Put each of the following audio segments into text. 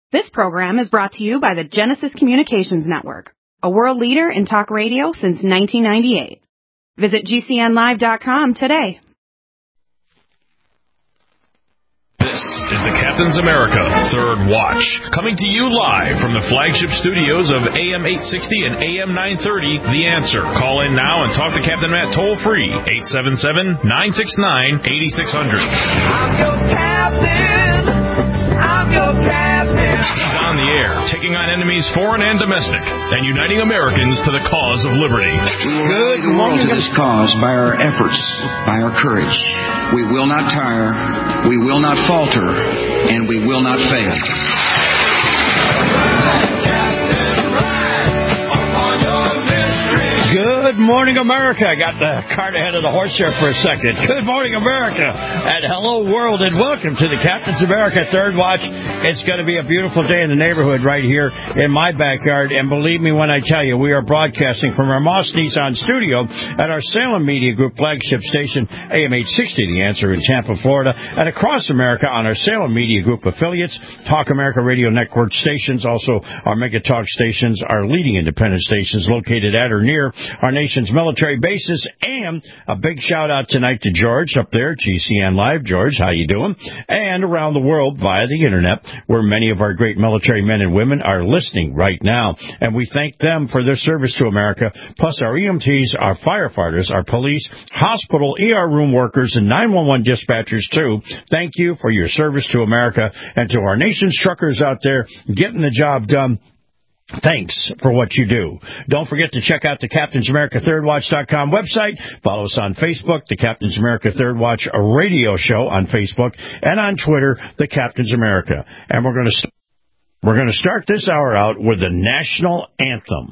This program is brought to you by the Genesis Communications Network, a world leader in talk radio since 1998. Visit GCNlive.com today. This is the Captain's America Third Watch, coming to you live from the flagship studios of AM 860 and AM 930, The Answer. Call in now and talk to Captain Matt toll-free, 877-969-8600. I'm your captain. I'm your captain. He's on the air, taking on enemies foreign and domestic, and uniting Americans to the cause of liberty. We will lead the world to this cause by our efforts, by our courage. We will not tire, we will not falter, and we will not fail. Good morning, America. I got the cart ahead of the horse here for a second. Good morning, America, and hello, world, and welcome to the Captain's America Third Watch. It's going to be a beautiful day in the neighborhood right here in my backyard, and believe me when I tell you, we are broadcasting from our Moss Nissan studio at our Salem Media Group flagship station, AM 860, The Answer in Tampa, Florida, and across America on our Salem Media Group affiliates, Talk America Radio Network stations, also our Mega Talk stations, our leading independent stations located at or near our nation's military bases, and a big shout out tonight to George up there, GCN Live. George, how you doing? And around the world via the internet, where many of our great military men and women are listening right now. And we thank them for their service to America, plus our EMTs, our firefighters, our police, hospital, ER room workers, and 911 dispatchers too. Thank you for your service to America, and to our nation's truckers out there getting the job done. Thanks for what you do. Don't forget to check out the CaptainsAmericaThirdWatch.com website. Follow us on Facebook, the Captain's America Third Watch radio show on Facebook, and on Twitter, the Captain's America. And we're going to start this hour out with the national anthem.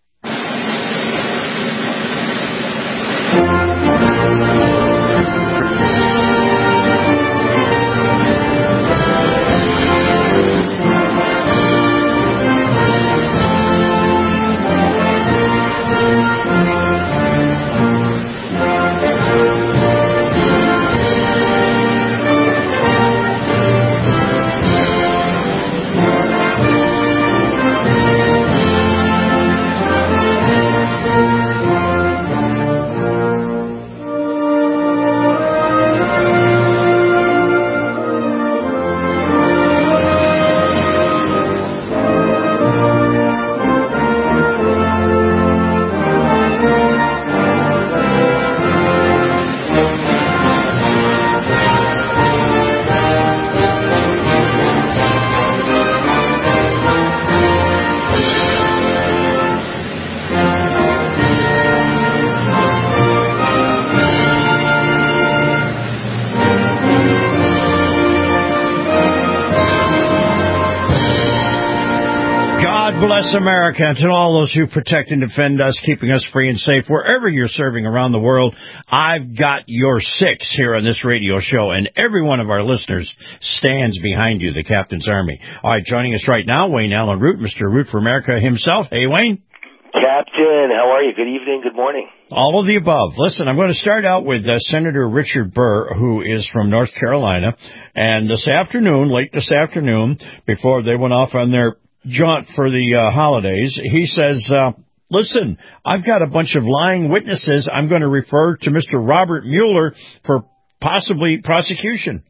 Bless America, and to all those who protect and defend us, keeping us free and safe wherever you're serving around the world. I've got your six here on this radio show, and every one of our listeners stands behind you, the Captain's Army. All right, joining us right now, Wayne Allen Root, Mr. Root for America himself. Hey, Wayne. Captain, how are you? Good evening, good morning. All of the above. Listen, I'm going to start out with Senator Richard Burr, who is from North Carolina, and late this afternoon, before they went off on their jaunt for the holidays, he says, listen, I've got a bunch of lying witnesses. I'm going to refer to Mr. Robert Mueller for possibly prosecution.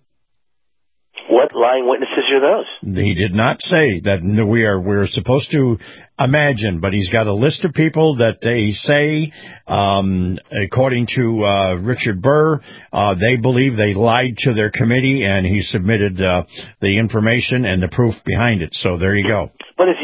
What lying witnesses are those? He did not say that we're supposed to imagine, but he's got a list of people that they say, according to Richard Burr, they believe they lied to their committee, and he submitted the information and the proof behind it. So there you go. But is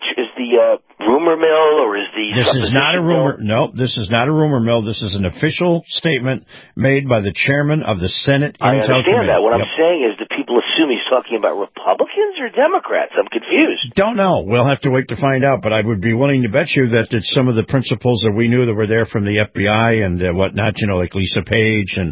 the rumor mill, or is the... This is not a rumor. No, this is not a rumor mill. This is an official statement made by the chairman of the Senate Intel Committee. I understand that. What I'm saying is, do people assume he's talking about Republicans or Democrats? I'm confused. Don't know. We'll have to wait to find out, but I would be willing to bet you that it's some of the principals that we knew that were there from the FBI and whatnot, like Lisa Page and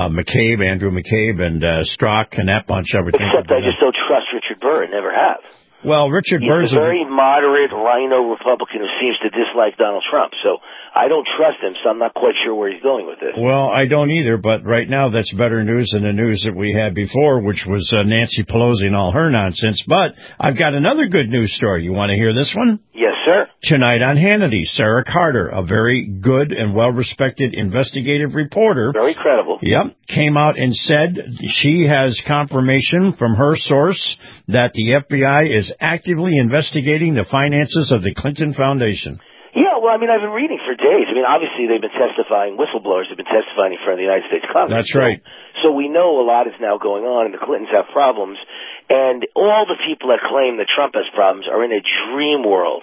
Andrew McCabe and Strzok and that bunch of everything. Except I just don't trust Richard Burr and never have. Well, Richard He's Burns... a very moderate rhino Republican who seems to dislike Donald Trump. So I don't trust him, so I'm not quite sure where he's going with this. Well, I don't either, but right now that's better news than the news that we had before, which was Nancy Pelosi and all her nonsense. But I've got another good news story. You want to hear this one? Yes, sir. Tonight on Hannity, Sarah Carter, a very good and well-respected investigative reporter. Very credible. Yep. Came out and said she has confirmation from her source that the FBI is actively investigating the finances of the Clinton Foundation. Yeah, well, I mean, I've been reading for days. I mean, obviously they've been testifying, whistleblowers have been testifying in front of the United States Congress. That's right. So we know a lot is now going on, and the Clintons have problems. And all the people that claim that Trump has problems are in a dream world.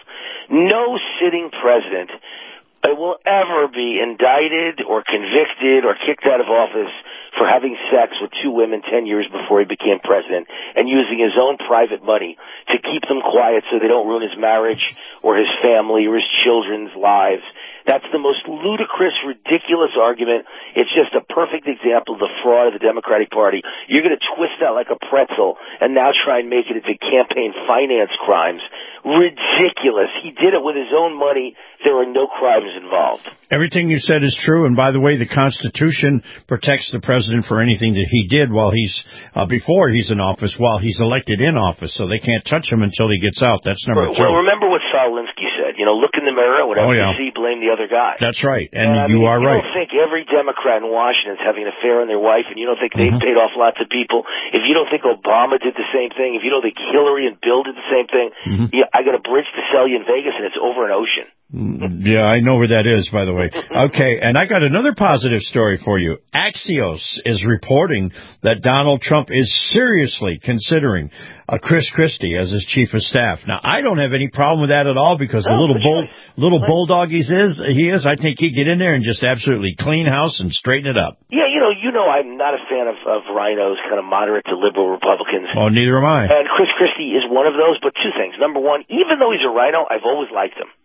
No sitting president will ever be indicted or convicted or kicked out of office for having sex with two women 10 years before he became president and using his own private money to keep them quiet so they don't ruin his marriage or his family or his children's lives. That's the most ludicrous, ridiculous argument. It's just a perfect example of the fraud of the Democratic Party. You're going to twist that like a pretzel and now try and make it into campaign finance crimes. Ridiculous. He did it with his own money. There were no crimes involved. Everything you said is true. And by the way, the Constitution protects the president for anything that he did while he's before he's in office, while he's elected in office. So they can't touch him until he gets out. That's number two. Well, remember what Saul Alinsky said. You know, look in the mirror. Whatever you see, blame the other guy. That's right. And you are right. You don't think every Democrat in Washington is having an affair on their wife, and you don't think they've paid off lots of people. If you don't think Obama did the same thing, if you don't think Hillary and Bill did the same thing, I got a bridge to sell you in Vegas, and it's over an ocean. Yeah, I know where that is, by the way. Okay, and I got another positive story for you. Axios is reporting that Donald Trump is seriously considering Chris Christie as his chief of staff. Now, I don't have any problem with that at all because the little bulldog he is, I think he'd get in there and just absolutely clean house and straighten it up. Yeah, you know, I'm not a fan of rhinos, kind of moderate to liberal Republicans. Oh, neither am I. And Chris Christie is one of those, but two things. Number one, even though he's a rhino, I've always liked him.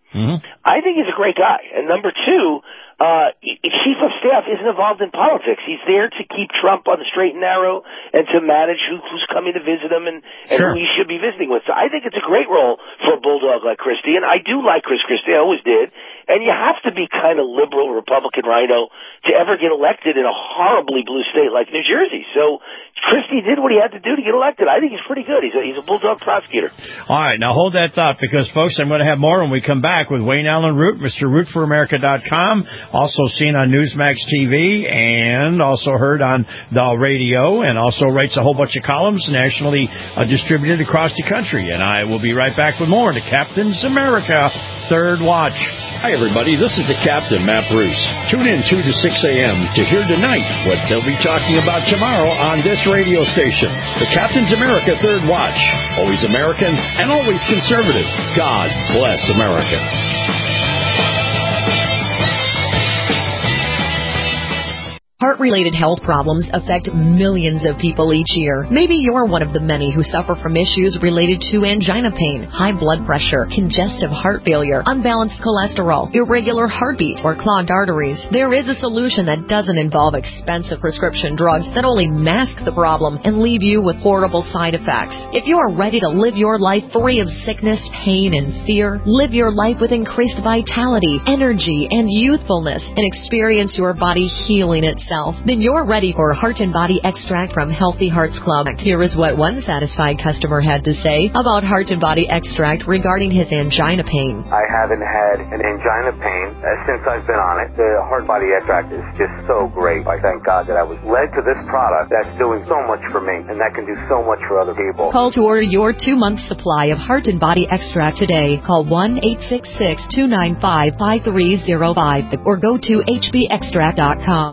I think he's a great guy. And number two, chief of staff isn't involved in politics. He's there to keep Trump on the straight and narrow and to manage who's coming to visit him and who he should be visiting with. So I think it's a great role for a bulldog like Christie. And I do like Chris Christie. I always did. And you have to be kind of liberal Republican rhino to ever get elected in a horribly blue state like New Jersey. So Christie did what he had to do to get elected. I think he's pretty good. He's a bulldog prosecutor. All right, now hold that thought because, folks, I'm going to have more when we come back with Wayne Allen Root, MrRootForAmerica.com, also seen on Newsmax TV and also heard on the radio, and also writes a whole bunch of columns nationally distributed across the country. And I will be right back with more to Captain's America Third Watch. Hi, everybody. This is the Captain, Matt Bruce. Tune in 2 to 6 a.m. to hear tonight what they'll be talking about tomorrow on this radio station. The Captain's America Third Watch. Always American and always conservative. God bless America. Heart-related health problems affect millions of people each year. Maybe you're one of the many who suffer from issues related to angina pain, high blood pressure, congestive heart failure, unbalanced cholesterol, irregular heartbeat, or clogged arteries. There is a solution that doesn't involve expensive prescription drugs that only mask the problem and leave you with horrible side effects. If you are ready to live your life free of sickness, pain, and fear, live your life with increased vitality, energy, and youthfulness, and experience your body healing itself, then you're ready for Heart and Body Extract from Healthy Hearts Club. Here is what one satisfied customer had to say about Heart and Body Extract regarding his angina pain. I haven't had an angina pain since I've been on it. The Heart Body Extract is just so great. I thank God that I was led to this product that's doing so much for me and that can do so much for other people. Call to order your 2-month supply of Heart and Body Extract today. Call 1-866-295-5305 or go to hbextract.com.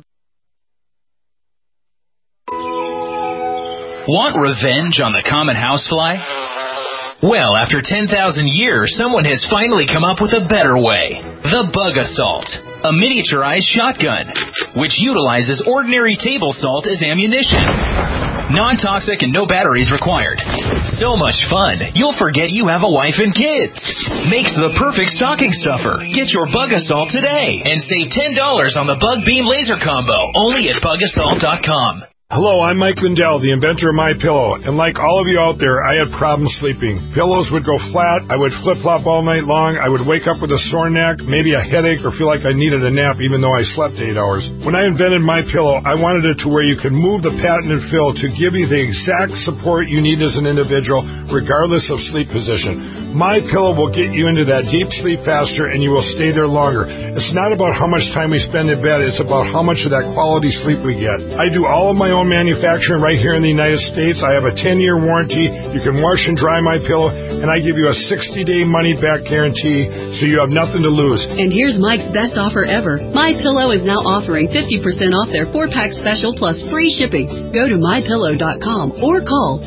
Want revenge on the common housefly? Well, after 10,000 years, someone has finally come up with a better way. The Bug Assault, a miniaturized shotgun, which utilizes ordinary table salt as ammunition. Non-toxic and no batteries required. So much fun, you'll forget you have a wife and kids. Makes the perfect stocking stuffer. Get your Bug Assault today and save $10 on the Bug Beam Laser Combo, only at BugAssault.com. Hello, I'm Mike Lindell, the inventor of MyPillow, and like all of you out there, I had problems sleeping. Pillows would go flat, I would flip-flop all night long, I would wake up with a sore neck, maybe a headache, or feel like I needed a nap even though I slept 8 hours. When I invented MyPillow, I wanted it to where you could move the patented fill to give you the exact support you need as an individual, regardless of sleep position. MyPillow will get you into that deep sleep faster, and you will stay there longer. It's not about how much time we spend in bed, it's about how much of that quality sleep we get. I do all of my own manufacturing right here in the United States. I have a 10-year warranty. You can wash and dry MyPillow, and I give you a 60-day money-back guarantee, so you have nothing to lose. And here's Mike's best offer ever. MyPillow is now offering 50% off their 4-pack special plus free shipping. Go to MyPillow.com or call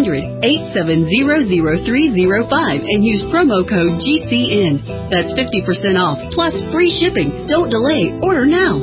800-870-0305 and use promo code GCN. That's 50% off plus free shipping. Don't delay. Order now.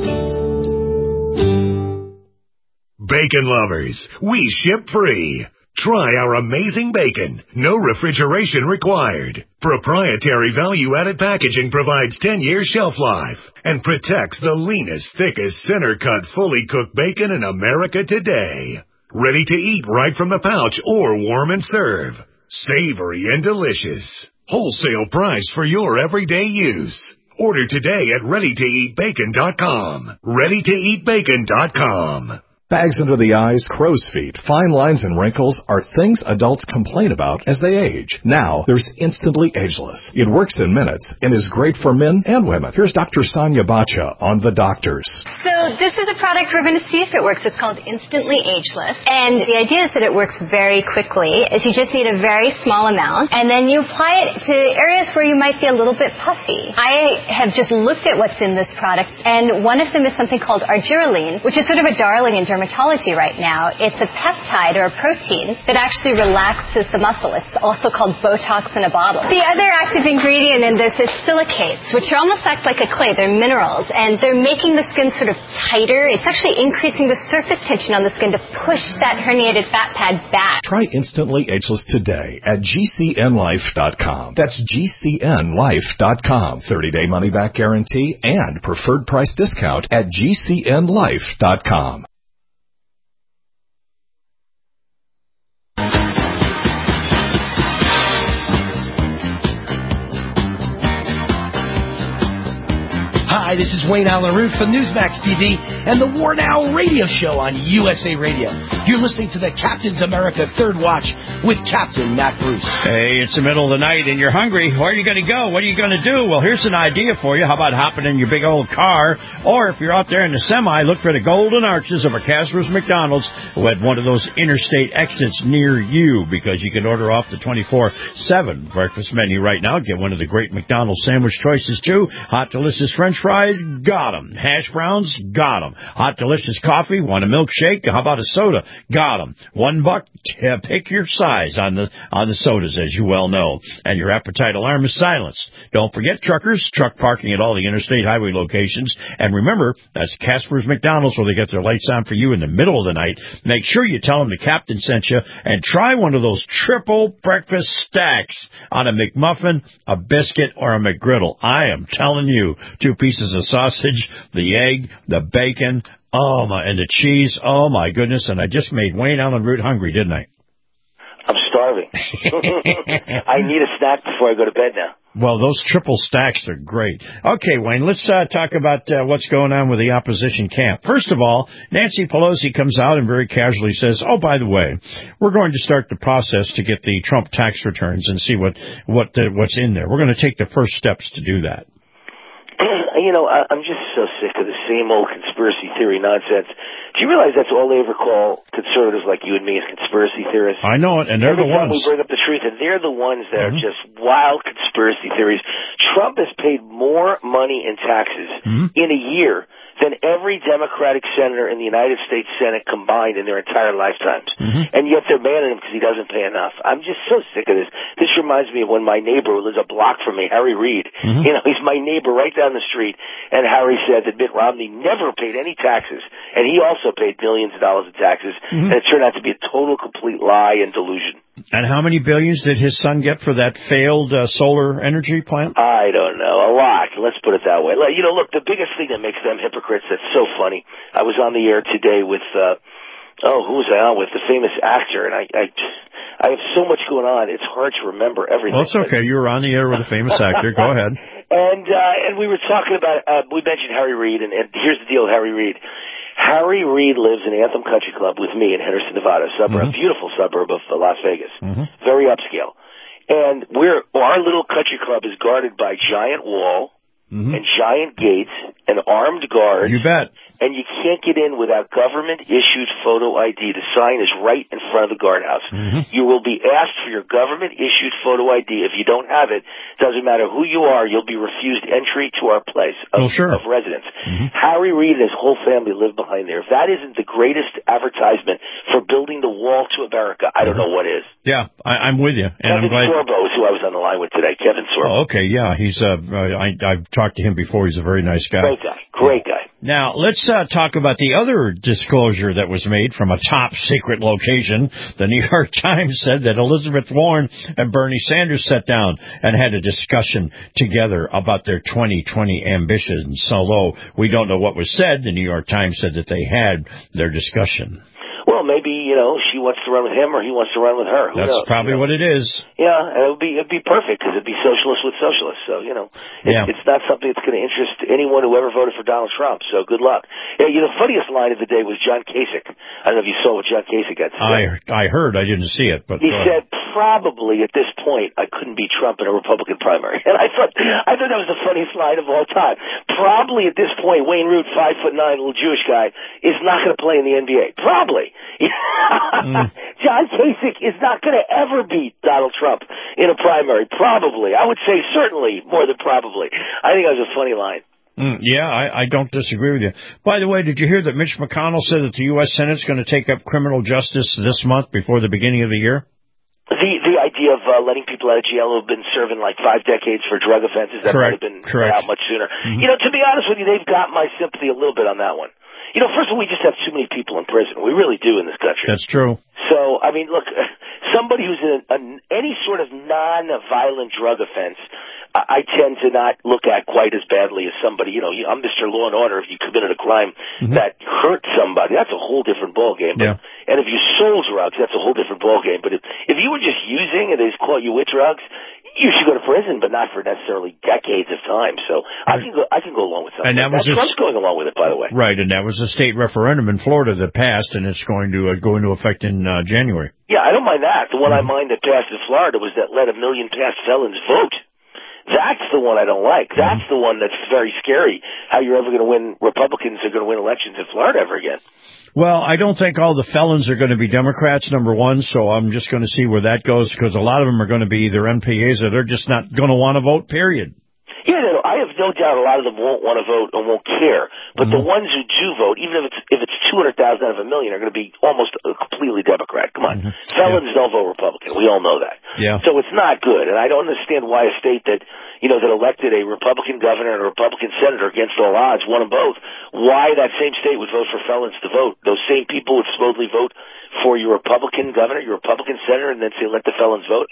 Bacon lovers, we ship free. Try our amazing bacon. No refrigeration required. Proprietary value-added packaging provides 10 years shelf life and protects the leanest, thickest, center-cut, fully cooked bacon in America today. Ready to eat right from the pouch or warm and serve. Savory and delicious. Wholesale price for your everyday use. Order today at ReadyToEatBacon.com. ReadyToEatBacon.com. Bags under the eyes, crow's feet, fine lines, and wrinkles are things adults complain about as they age. Now, there's Instantly Ageless. It works in minutes and is great for men and women. Here's Dr. Sonia Bacha on The Doctors. So this is a product we're going to see if it works. It's called Instantly Ageless. And the idea is that it works very quickly, is you just need a very small amount, and then you apply it to areas where you might be a little bit puffy. I have just looked at what's in this product, and one of them is something called argireline, which is sort of a darling in dermatology right now. It's a peptide or a protein that actually relaxes the muscle. It's also called Botox in a bottle. The other active ingredient in this is silicates, which almost act like a clay. They're minerals, and they're making the skin sort of tighter. It's actually increasing the surface tension on the skin to push that herniated fat pad back. Try Instantly Ageless today at GCNlife.com. That's GCNlife.com. 30-day money-back guarantee and preferred price discount at GCNlife.com. Hi, this is Wayne Allen Root from Newsmax TV and the War Now radio show on USA Radio. You're listening to the Captain's America Third Watch with Captain Matt Bruce. Hey, it's the middle of the night and you're hungry. Where are you going to go? What are you going to do? Well, here's an idea for you. How about hopping in your big old car? Or if you're out there in the semi, look for the golden arches of a Casper's McDonald's at one of those interstate exits near you, because you can order off the 24/7 breakfast menu right now. Get one of the great McDonald's sandwich choices, too. Hot, delicious French fries. Got them. Hash browns, got them. Hot, delicious coffee, want a milkshake? How about a soda? Got them. $1, pick your size on the sodas, as you well know. And your appetite alarm is silenced. Don't forget truckers, truck parking at all the interstate highway locations. And remember, that's Casper's McDonald's where they get their lights on for you in the middle of the night. Make sure you tell them the captain sent you and try one of those triple breakfast stacks on a McMuffin, a biscuit, or a McGriddle. I am telling you, 2 pieces of sausage, the egg, the bacon, and the cheese. Oh, my goodness. And I just made Wayne Allen Root hungry, didn't I? I'm starving. I need a snack before I go to bed now. Well, those triple stacks are great. Okay, Wayne, let's talk about what's going on with the opposition camp. First of all, Nancy Pelosi comes out and very casually says, oh, by the way, we're going to start the process to get the Trump tax returns and see what's in there. We're going to take the first steps to do that. You know, I'm just so sick of the same old conspiracy theory nonsense. Do you realize that's all they ever call conservatives like you and me as conspiracy theorists? I know it, and they're the ones. Every time we bring up the truth, and they're the ones that are just wild conspiracy theories. Trump has paid more money in taxes in a year than every Democratic senator in the United States Senate combined in their entire lifetimes. And yet they're mad at him because he doesn't pay enough. I'm just so sick of this. This reminds me of when my neighbor who lives a block from me, Harry Reid, you know, he's my neighbor right down the street, and Harry said that Mitt Romney never paid any taxes, and he also paid millions of dollars in taxes, and it turned out to be a total, complete lie and delusion. And how many billions did his son get for that failed solar energy plant? I don't know. A lot. Let's put it that way. You know, look, the biggest thing that makes them hypocrites that's so funny, I was on the air today with Oh, who was I on with? The famous actor, and I have so much going on. It's hard to remember everything. Well, it's okay. You were on the air with a famous actor. Go ahead. And we were talking about. We mentioned Harry Reid, and here's the deal with Harry Reid. Harry Reid lives in Anthem Country Club with me in Henderson, Nevada, a beautiful suburb of Las Vegas, very upscale. And our little country club is guarded by giant wall and giant gates and armed guards. You bet. And you can't get in without government-issued photo ID. The sign is right in front of the guardhouse. You will be asked for your government-issued photo ID. If you don't have it, doesn't matter who you are, you'll be refused entry to our place of residence. Harry Reid and his whole family live behind there. If that isn't the greatest advertisement for building the wall to America, I don't know what is. Yeah, I'm with you. And Kevin Sorbo is who I was on the line with today. Kevin Sorbo. Oh, okay, yeah. He's I've talked to him before. He's a very nice guy. Great guy. Now, let's talk about the other disclosure that was made from a top secret location. The New York Times said that Elizabeth Warren and Bernie Sanders sat down and had a discussion together about their 2020 ambitions. Although we don't know what was said, the New York Times said that they had their discussion. Well, maybe, she wants to run with him or he wants to run with her. Who That's knows? probably what it is. Yeah, and it'd be perfect because it'd be socialist with socialists. So, it's not something that's going to interest anyone who ever voted for Donald Trump. So good luck. Yeah, the funniest line of the day was John Kasich. I don't know if you saw what John Kasich had to say. I heard. I didn't see it. But he said, probably at this point, I couldn't beat Trump in a Republican primary. And I thought that was the funniest line of all time. Probably at this point, Wayne Root, 5'9", little Jewish guy, is not going to play in the NBA. Probably. John Kasich is not going to ever beat Donald Trump in a primary. Probably. I would say certainly more than probably. I think that was a funny line. Yeah, I don't disagree with you. By the way, did you hear that Mitch McConnell said that the U.S. Senate's going to take up criminal justice this month before the beginning of the year? The idea of letting people out of jail who have been serving like 5 decades for drug offenses that might have been out much sooner. To be honest with you, they've got my sympathy a little bit on that one. First of all, we just have too many people in prison. We really do in this country. That's true. So, I mean, look, somebody who's in any sort of non-violent drug offense, I tend to not look at quite as badly as somebody, I'm Mr. Law and Order. If you committed a crime that hurt somebody, that's a whole different ballgame. Yeah. And if you sold drugs, that's a whole different ballgame. But if you were just using and they just caught you with drugs, you should go to prison, but not for necessarily decades of time. So I can go along with something. And Trump's going along with it, by the way. Right, and that was a state referendum in Florida that passed, and it's going to go into effect in January. Yeah, I don't mind that. The one I mind that passed in Florida was that let 1 million past felons vote. That's the one I don't like. That's the one that's very scary. How you're ever going to win? Republicans are going to win elections in Florida ever again. Well, I don't think all the felons are going to be Democrats, number one, so I'm just going to see where that goes, because a lot of them are going to be either MPAs or they're just not going to want to vote, period. Yeah, I have no doubt a lot of them won't want to vote and won't care. But the ones who do vote, even if it's 200,000 out of 1 million, are going to be almost completely Democrat. Come on. Felons don't vote Republican. We all know that. Yeah. So it's not good. And I don't understand why a state that elected a Republican governor and a Republican senator against all odds, won them both, why that same state would vote for felons to vote. Those same people would supposedly vote for your Republican governor, your Republican senator, and then say let the felons vote.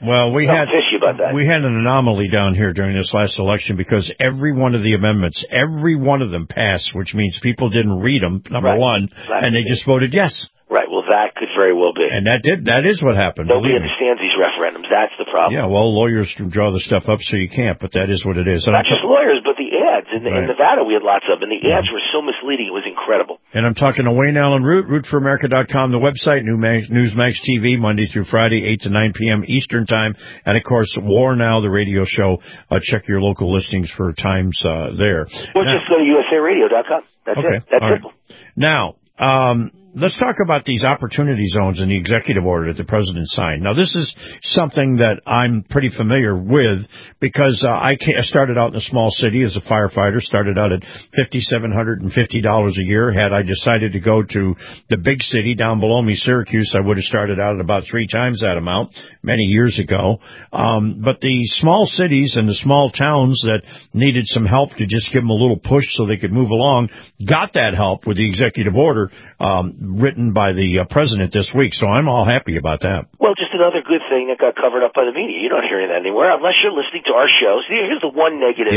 I'm fishy about that. We had an anomaly down here during this last election because every one of the amendments, every one of them passed, which means people didn't read them, number one, and they just voted yes. Right, well, that could very well be. And that is what happened. Nobody understands these referendums. That's the problem. Yeah, well, lawyers draw the stuff up so you can't, but that is what it is. Not just lawyers, but the ads. In Nevada, we had lots of them, and the ads were so misleading. It was incredible. And I'm talking to Wayne Allen Root, RootForAmerica.com, the website, Newsmax TV, Monday through Friday, 8 to 9 p.m. Eastern Time. And, of course, War Now, the radio show. Check your local listings for times there. Or just go to USARadio.com. That's it. That's simple. Now, let's talk about these opportunity zones in the executive order that the president signed. Now, this is something that I'm pretty familiar with because I started out in a small city as a firefighter, started out at $5,750 a year. Had I decided to go to the big city down below me, Syracuse, I would have started out at about 3 times that amount many years ago. But the small cities and the small towns that needed some help to just give them a little push so they could move along got that help with the executive order written by the president this week, so I'm all happy about that. Well, just another good thing that got covered up by the media. You're not hearing that anywhere unless you're listening to our shows. Here's the one negative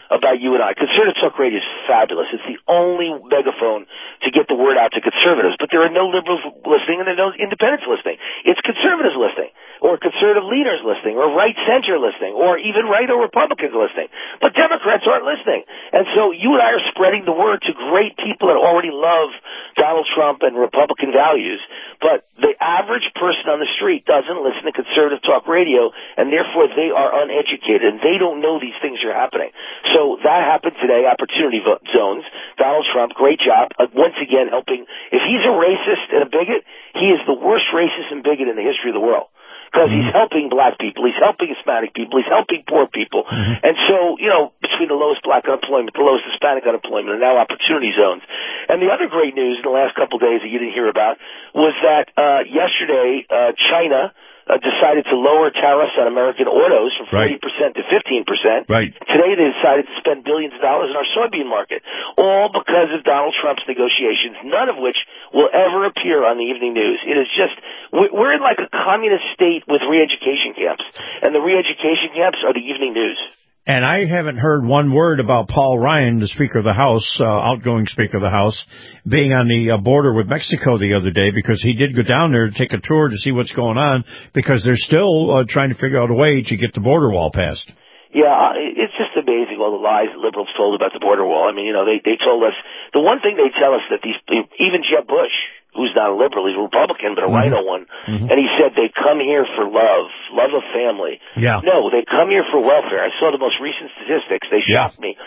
about you and I. Conservative Talk Radio is fabulous. It's the only megaphone to get the word out to conservatives. But there are no liberals listening and there are no independents listening. It's conservatives listening, or conservative leaders listening, or right-center listening, or even right or Republicans listening. But Democrats aren't listening. And so you and I are spreading the word to great people that already love Donald Trump and Republican values. But the average person on the street doesn't listen to Conservative Talk Radio, and therefore they are uneducated, and they don't know these things are happening. So that happened today, Opportunity Zones. Donald Trump, great job, once again helping. If he's a racist and a bigot, he is the worst racist and bigot in the history of the world. Because he's helping black people, he's helping Hispanic people, he's helping poor people. And so, between the lowest black unemployment, the lowest Hispanic unemployment, and now Opportunity Zones. And the other great news in the last couple of days that you didn't hear about was that yesterday China decided to lower tariffs on American autos from 40% to 15%. Right. Today they decided to spend billions of dollars in our soybean market, all because of Donald Trump's negotiations, none of which will ever appear on the evening news. It is just, we're in like a communist state with re-education camps, and the re-education camps are the evening news. And I haven't heard one word about Paul Ryan, the Speaker of the House, outgoing Speaker of the House, being on the border with Mexico the other day, because he did go down there to take a tour to see what's going on, because they're still trying to figure out a way to get the border wall passed. Yeah, it's just amazing all the lies that liberals told about the border wall. I mean, they told us, the one thing they tell us that even Jeb Bush, who's not a liberal, he's a Republican, but a rhino one, and he said they come here for love of family. Yeah. No, they come here for welfare. I saw the most recent statistics. They shocked me.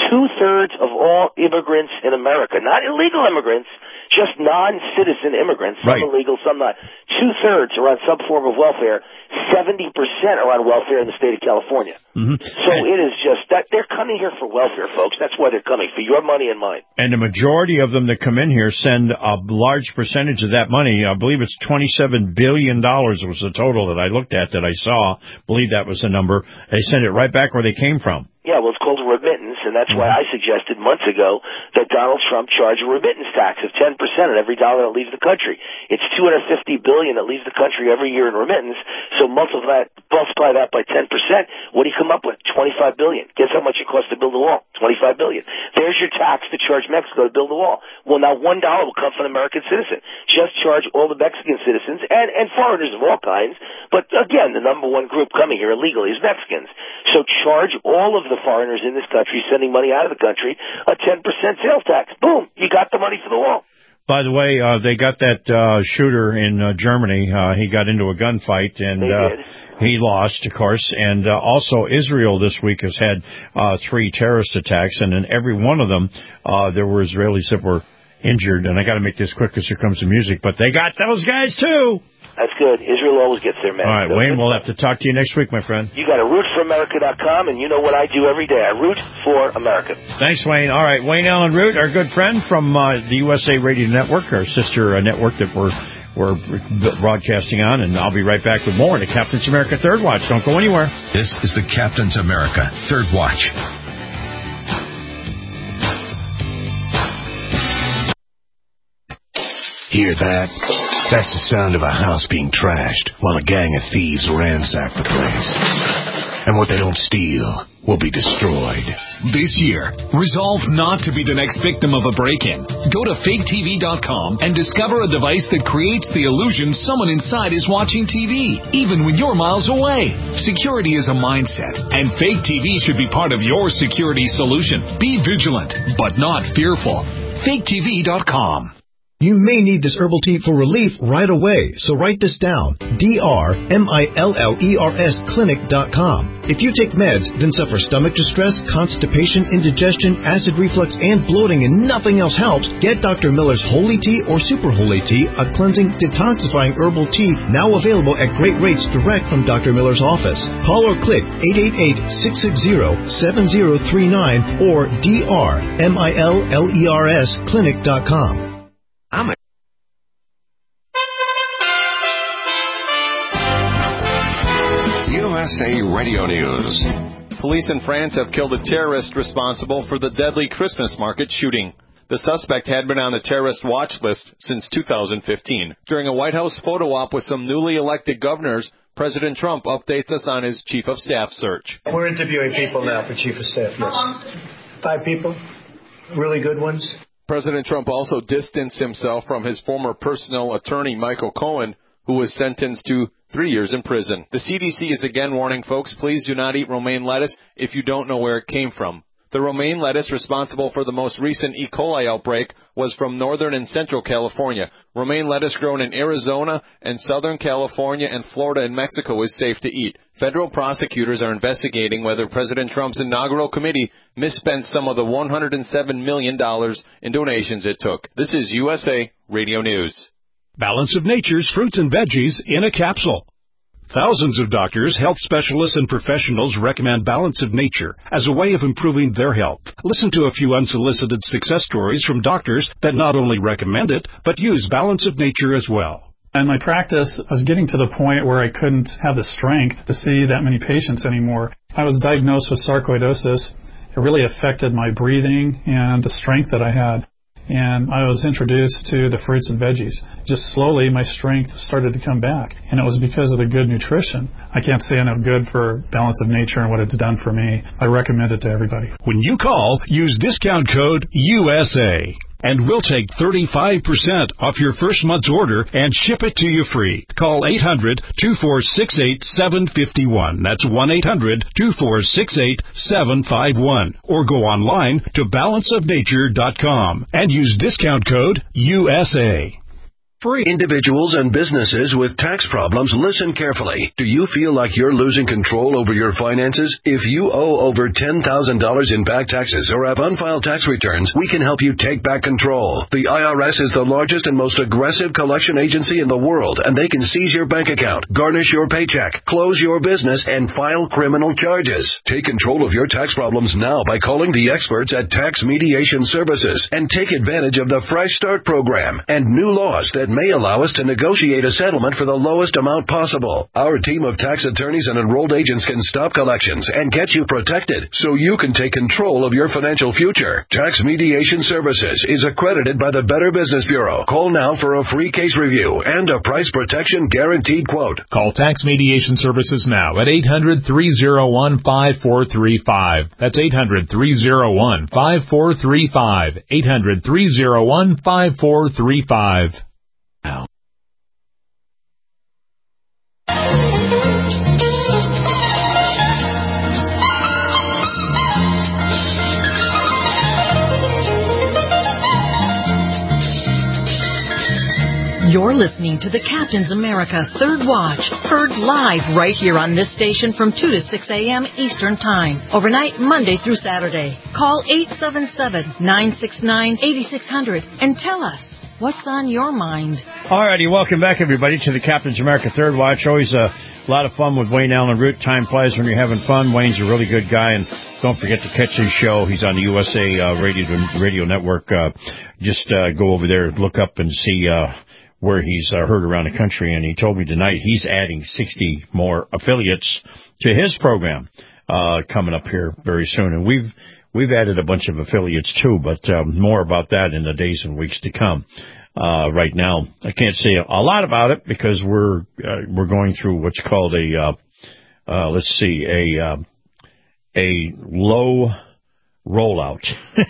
2/3 of all immigrants in America, not illegal immigrants, just non-citizen immigrants, some illegal, some not. 2/3 are on some form of welfare. 70% are on welfare in the state of California. So it is just that they're coming here for welfare, folks. That's why they're coming, for your money and mine. And the majority of them that come in here send a large percentage of that money. I believe it's $27 billion was the total that I looked at, that I saw. I believe that was the number. They send it right back where they came from. Yeah, well, it's called a remittance, and that's why I suggested months ago that Donald Trump charge a remittance tax of 10% on every dollar that leaves the country. It's $250 billion that leaves the country every year in remittance, so multiply that by 10%. What do you come up with? $25 billion. Guess how much it costs to build a wall? $25 billion. There's your tax to charge Mexico to build a wall. Well, now $1 will come from an American citizen. Just charge all the Mexican citizens and foreigners of all kinds, but again, the number one group coming here illegally is Mexicans. So charge all of the foreigners in this country sending money out of the country a 10% sales tax. Boom, you got the money for the wall. By the way, they got that shooter in Germany. He got into a gunfight, and he lost, of course. And also Israel this week has had 3 terrorist attacks, and in every one of them there were Israelis that were injured. And I got to make this quick because here comes the music, but they got those guys too. That's good. Israel always gets their men. All right, Wayne, we'll have to talk to you next week, my friend. You got to rootforamerica.com, and you know what I do every day. I root for America. Thanks, Wayne. All right, Wayne Allen Root, our good friend from the USA Radio Network, our sister network that we're broadcasting on, and I'll be right back with more in the Captain's America Third Watch. Don't go anywhere. This is the Captain's America Third Watch. Hear that? That's the sound of a house being trashed while a gang of thieves ransack the place. And what they don't steal will be destroyed. This year, resolve not to be the next victim of a break-in. Go to faketv.com and discover a device that creates the illusion someone inside is watching TV, even when you're miles away. Security is a mindset, and Fake TV should be part of your security solution. Be vigilant, but not fearful. faketv.com. You may need this herbal tea for relief right away, so write this down. DRMILLERS clinic.com. If you take meds, then suffer stomach distress, constipation, indigestion, acid reflux, and bloating, and nothing else helps, get Dr. Miller's Holy Tea or Super Holy Tea, a cleansing, detoxifying herbal tea now available at great rates direct from Dr. Miller's office. Call or click 888-660-7039 or DRMILLERS clinic.com. USA Radio News. Police in France have killed a terrorist responsible for the deadly Christmas market shooting. The suspect had been on the terrorist watch list since 2015. During a White House photo op with some newly elected governors, President Trump updates us on his chief of staff search. We're interviewing people now for chief of staff, yes. 5 people, really good ones. President Trump also distanced himself from his former personal attorney, Michael Cohen, who was sentenced to 3 years in prison. The CDC is again warning folks, please do not eat romaine lettuce if you don't know where it came from. The romaine lettuce responsible for the most recent E. coli outbreak was from northern and central California. Romaine lettuce grown in Arizona and southern California and Florida and Mexico is safe to eat. Federal prosecutors are investigating whether President Trump's inaugural committee misspent some of the $107 million in donations it took. This is USA Radio News. Balance of Nature's fruits and veggies in a capsule. Thousands of doctors, health specialists, and professionals recommend Balance of Nature as a way of improving their health. Listen to a few unsolicited success stories from doctors that not only recommend it, but use Balance of Nature as well. In my practice, I was getting to the point where I couldn't have the strength to see that many patients anymore. I was diagnosed with sarcoidosis. It really affected my breathing and the strength that I had. And I was introduced to the fruits and veggies. Just slowly, my strength started to come back. And it was because of the good nutrition. I can't say enough good for Balance of Nature and what it's done for me. I recommend it to everybody. When you call, use discount code USA. And we'll take 35% off your first month's order and ship it to you free. Call 800-246-8751. That's 1-800-246-8751. Or go online to balanceofnature.com and use discount code USA. Free. Individuals and businesses with tax problems, listen carefully. Do you feel like you're losing control over your finances? If you owe over $10,000 in back taxes or have unfiled tax returns, we can help you take back control. The IRS is the largest and most aggressive collection agency in the world, and they can seize your bank account, garnish your paycheck, close your business, and file criminal charges. Take control of your tax problems now by calling the experts at Tax Mediation Services and take advantage of the Fresh Start program and new laws that may allow us to negotiate a settlement for the lowest amount possible. Our team of tax attorneys and enrolled agents can stop collections and get you protected so you can take control of your financial future. Tax Mediation Services is accredited by the Better Business Bureau. Call now for a free case review and a price protection guaranteed quote. Call Tax Mediation Services now at 800-301-5435. That's 800-301-5435. 800-301-5435. Now. You're listening to the Captain's America Third Watch, heard live right here on this station from 2 to 6 a.m. Eastern Time, overnight Monday through Saturday. Call 877-969-8600 and tell us what's on your mind. All righty, welcome back, everybody, to the Captain's America Third Watch. Always a lot of fun with Wayne Allen Root. Time flies when you're having fun. Wayne's a really good guy, and don't forget to catch his show. He's on the USA Radio Network. Just go over there, look up, and see where he's heard around the country. And he told me tonight he's adding 60 more affiliates to his program coming up here very soon. And we've added a bunch of affiliates too, but more about that in the days and weeks to come. Right now, I can't say a lot about it because we're going through what's called a low rollout.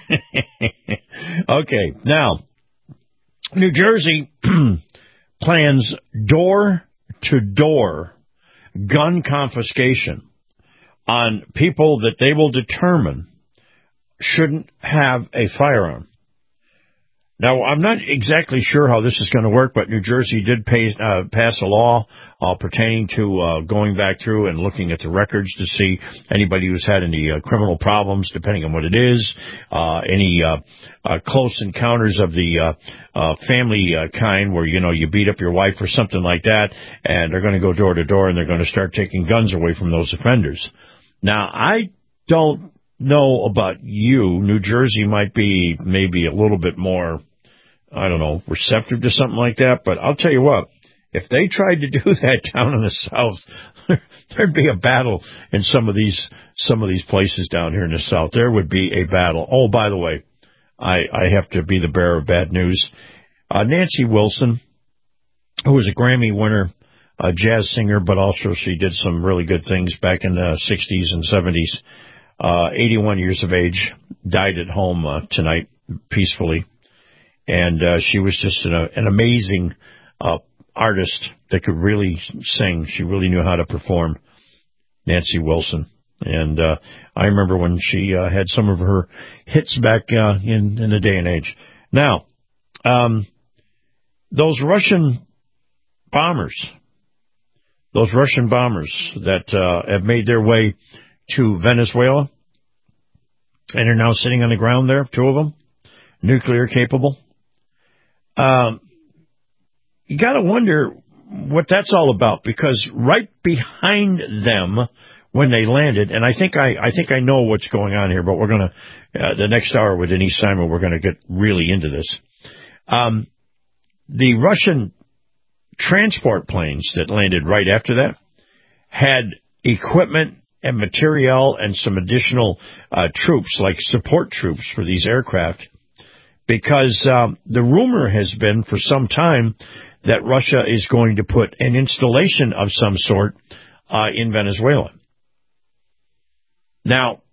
Okay, now New Jersey plans door-to-door gun confiscation on people that they will determine shouldn't have a firearm. Now, I'm not exactly sure how this is going to work, but New Jersey did pass a law pertaining to going back through and looking at the records to see anybody who's had any criminal problems, depending on what it is, any close encounters of the family kind where, you beat up your wife or something like that, and they're going to go door to door and they're going to start taking guns away from those offenders. Now, I don't know about you. New Jersey might be maybe a little bit more, receptive to something like that. But I'll tell you what, if they tried to do that down in the South, there'd be a battle in some of these places down here in the South. There would be a battle. Oh, by the way, I have to be the bearer of bad news. Nancy Wilson, who was a Grammy winner, a jazz singer, but also she did some really good things back in the 60s and 70s. 81 years of age, died at home tonight peacefully. And she was just an amazing artist that could really sing. She really knew how to perform, Nancy Wilson. And I remember when she had some of her hits back in the day and age. Now, those Russian bombers that have made their way to Venezuela and are now sitting on the ground there, 2 of them, nuclear capable. You got to wonder what that's all about, because right behind them when they landed, and I think I know what's going on here, but we're going to, the next hour with Denise Simon, we're going to get really into this. The Russian transport planes that landed right after that had equipment and materiel and some additional troops, like support troops for these aircraft, because the rumor has been for some time that Russia is going to put an installation of some sort in Venezuela. Now,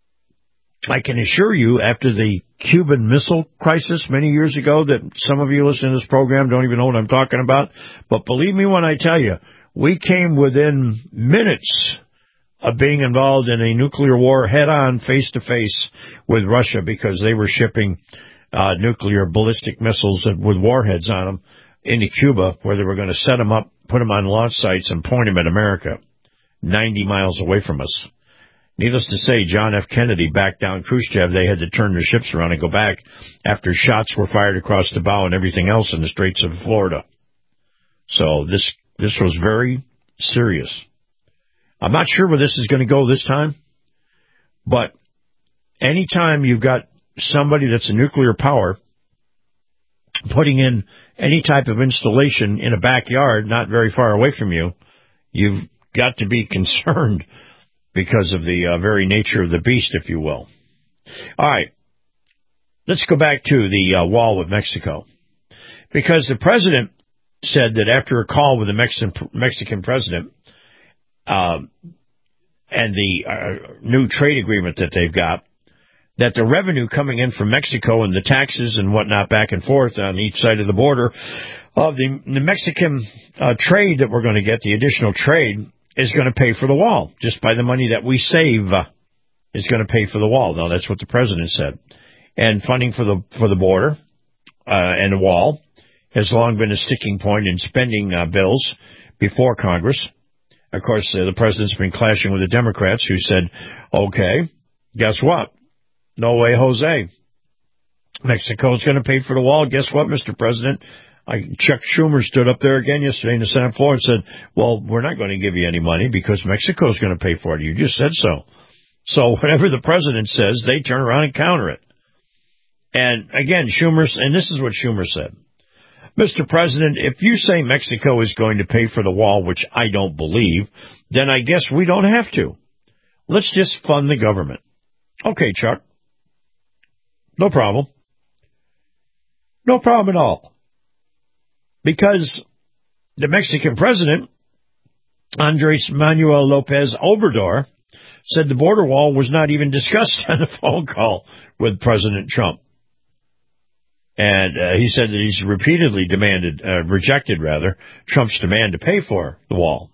I can assure you, after the Cuban Missile Crisis many years ago, that some of you listening to this program don't even know what I'm talking about, but believe me when I tell you, we came within minutes of being involved in a nuclear war head-on, face-to-face with Russia, because they were shipping nuclear ballistic missiles with warheads on them into Cuba, where they were going to set them up, put them on launch sites, and point them at America, 90 miles away from us. Needless to say, John F. Kennedy backed down Khrushchev. They had to turn their ships around and go back after shots were fired across the bow and everything else in the Straits of Florida. So this was very serious. I'm not sure where this is going to go this time, but anytime you've got somebody that's a nuclear power putting in any type of installation in a backyard not very far away from you, you've got to be concerned because of the very nature of the beast, if you will. All right, let's go back to the wall with Mexico, because the president said that after a call with the Mexican president and the new trade agreement that they've got, that the revenue coming in from Mexico and the taxes and whatnot back and forth on each side of the border of the Mexican trade that we're going to get, the additional trade, is going to pay for the wall. Just by the money that we save is going to pay for the wall. Now, that's what the president said. And funding for the border and the wall has long been a sticking point in spending bills before Congress. Of course, the president's been clashing with the Democrats, who said, okay, guess what? No way, Jose. Mexico's going to pay for the wall. Guess what, Mr. President? Chuck Schumer stood up there again yesterday in the Senate floor and said, well, we're not going to give you any money because Mexico's going to pay for it. You just said so. So whatever the president says, they turn around and counter it. And again, and this is what Schumer said. Mr. President, if you say Mexico is going to pay for the wall, which I don't believe, then I guess we don't have to. Let's just fund the government. Okay, Chuck. No problem. No problem at all. Because the Mexican president, Andres Manuel Lopez Obrador, said the border wall was not even discussed on a phone call with President Trump. And he said that he's repeatedly rejected Trump's demand to pay for the wall.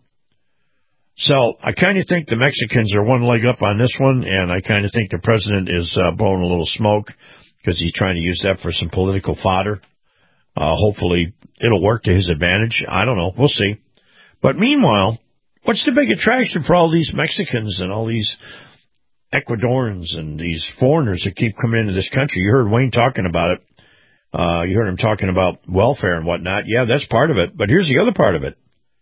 So I kind of think the Mexicans are one leg up on this one, and I kind of think the president is blowing a little smoke because he's trying to use that for some political fodder. Hopefully it'll work to his advantage. I don't know. We'll see. But meanwhile, what's the big attraction for all these Mexicans and all these Ecuadorians and these foreigners that keep coming into this country? You heard Wayne talking about it. You heard him talking about welfare and whatnot. Yeah, that's part of it. But here's the other part of it.